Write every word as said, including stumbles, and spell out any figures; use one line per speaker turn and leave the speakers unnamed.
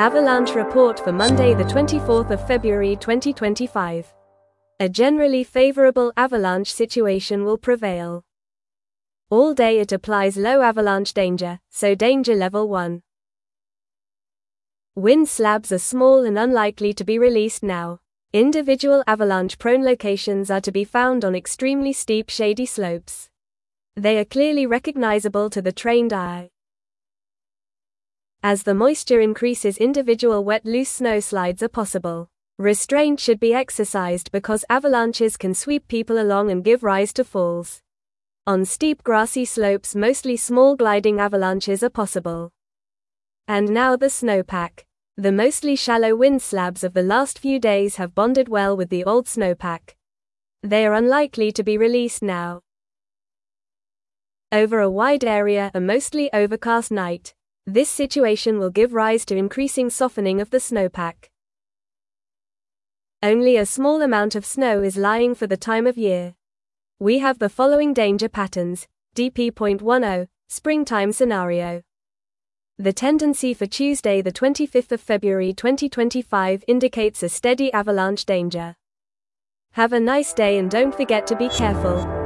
Avalanche report for Monday the twenty-fourth of February twenty twenty-five. A generally favorable avalanche situation will prevail. All day it applies low avalanche danger, so danger level one. Wind slabs are small and unlikely to be released now. Individual avalanche-prone locations are to be found on extremely steep shady slopes. They are clearly recognizable to the trained eye. As the moisture increases, individual wet loose snow slides are possible. Restraint should be exercised because avalanches can sweep people along and give rise to falls. On steep grassy slopes, mostly small gliding avalanches are possible. And now the snowpack. The mostly shallow wind slabs of the last few days have bonded well with the old snowpack. They are unlikely to be released now. Over a wide area, a mostly overcast night. This situation will give rise to increasing softening of the snowpack. Only a small amount of snow is lying for the time of year. We have the following danger patterns. D P point ten, springtime scenario. The tendency for Tuesday the twenty-fifth of February twenty twenty-five indicates a steady avalanche danger. Have a nice day and don't forget to be careful.